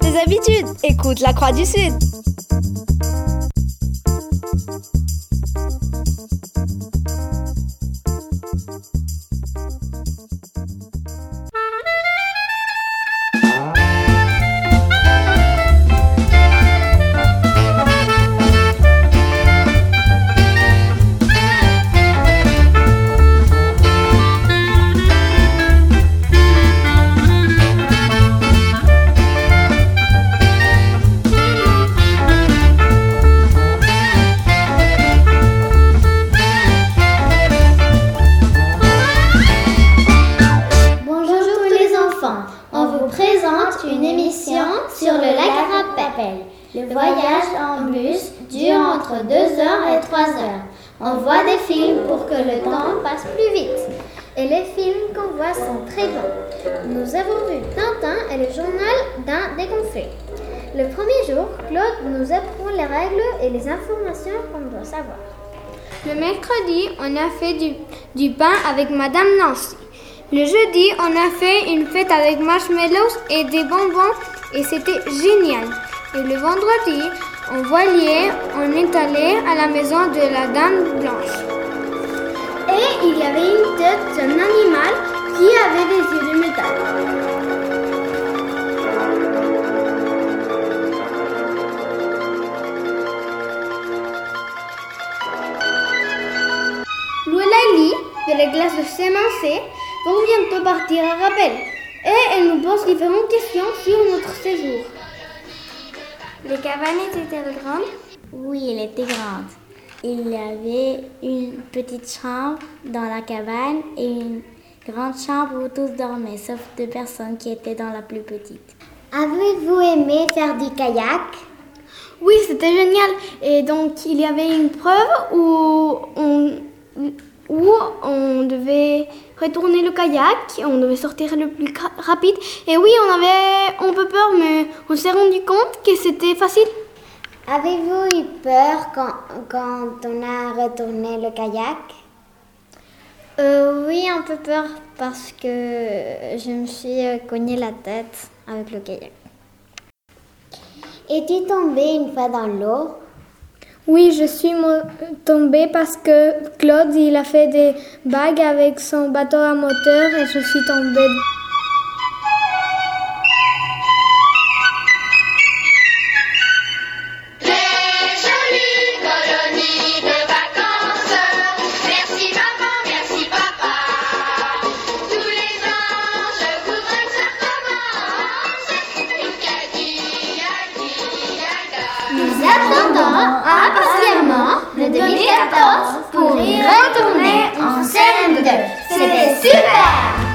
tes habitudes. Écoute la Croix du Sud. Une émission sur le lac Rappel. Le voyage en bus dure entre 2 heures et 3 heures. On voit des films pour que le temps passe plus vite. Et les films qu'on voit sont très bons. Nous avons vu Tintin et le journal d'un dégonflé. Le premier jour, Claude nous apprend les règles et les informations qu'on doit savoir. Le mercredi, on a fait du pain avec Madame Nancy. Le jeudi, on a fait une fête avec marshmallows et des bonbons et c'était génial. Et le vendredi, en voilier, on est allé à la maison de la Dame Blanche. Et il y avait une tête d'un animal qui avait des yeux de métal. Lou et Laïli, de la classe de CM1C, vont bientôt partir à Rappel et elle nous pose différentes questions sur notre séjour. Les cabanes étaient-elles grandes? Oui, elle était grande. Il y avait une petite chambre dans la cabane et une grande chambre où tous dormaient, sauf 2 personnes qui étaient dans la plus petite. Avez-vous aimé faire du kayak? Oui, c'était génial. Et donc, il y avait une preuve où on devait retourner le kayak, on devait sortir le plus rapide. Et oui, on avait un peu peur, mais on s'est rendu compte que c'était facile. Avez-vous eu peur quand on a retourné le kayak? Oui, un peu peur parce que je me suis cogné la tête avec le kayak. Es-tu tombée une fois dans l'eau? Oui, je suis tombée parce que Claude, il a fait des bagues avec son bateau à moteur et je suis tombée. Nous attendons impatiemment le 2014 pour y retourner en CM2. C'était super!